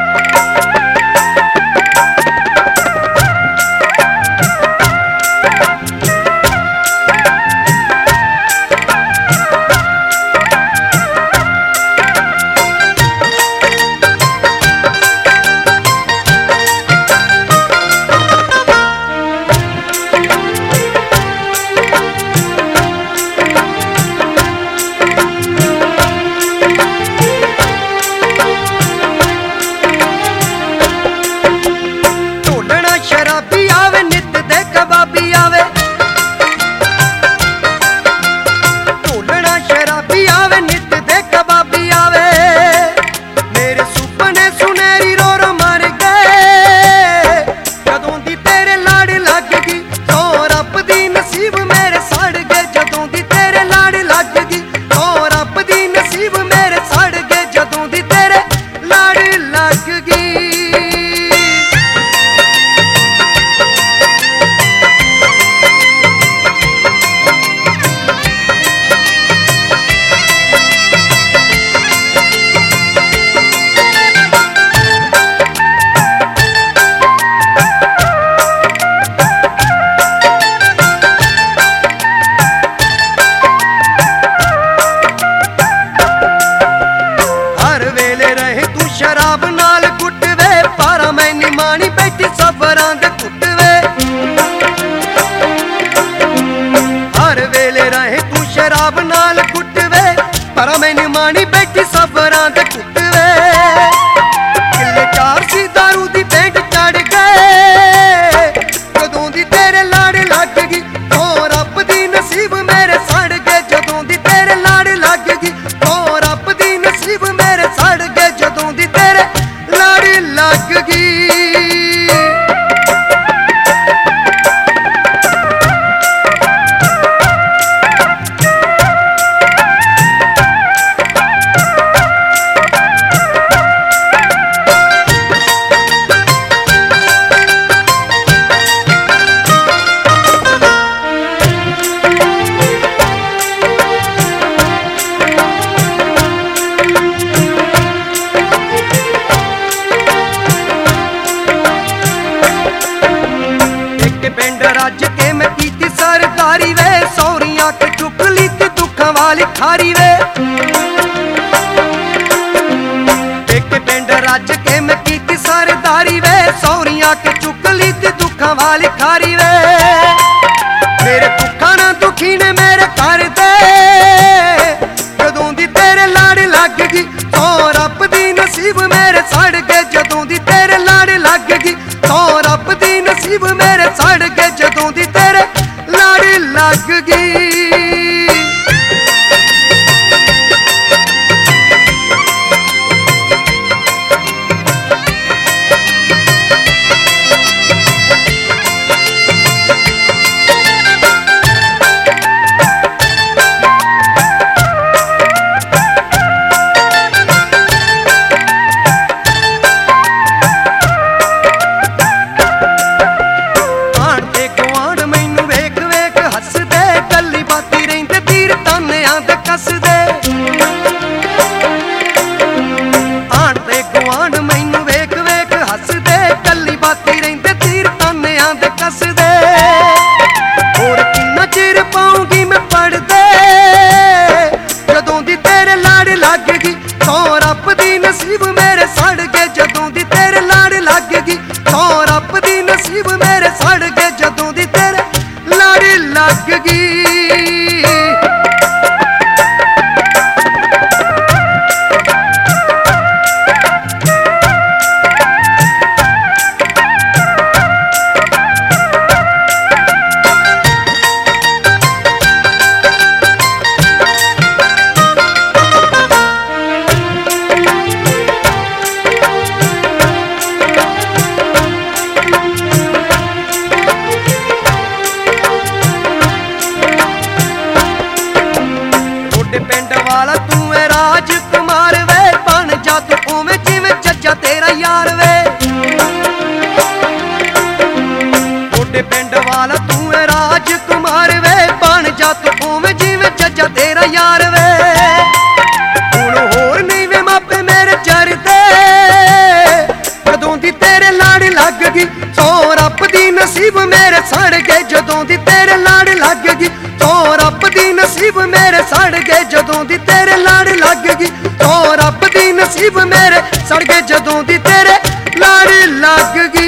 वाली खारी वे एक पिंड रज के मैं की सरदारी वे सौरिया के चुक ली थी दुखा वाली खारी वे मेरे दुखा ना दुखी ने मेरे कर दे जदों दी तेरे लाड़ लग गई सौ रब दी नसीब मेरे सड़ गए जदों दी तेरे लाड़ लग गई सौ रब दी नसीब मेरे सड़ गए जदों दी तेरे लाड़ लग गई। नसीब मेरे सड़ गए जदों दी तेरे लाड़ लग गई सौ रब दी नसीब मेरे सड़ गए जदों दी तेरे लाड़ लग गई। नसीब मेरे सड़ गए जदों दी तेरे लाड़ लग गई। तो रब दी नसीब मेरे सड़ गए जदों दी तेरे लाड़ लग गई। तो रब दी नसीब मेरे सड़ गए जदों दी तेरे लाड़ लग गई।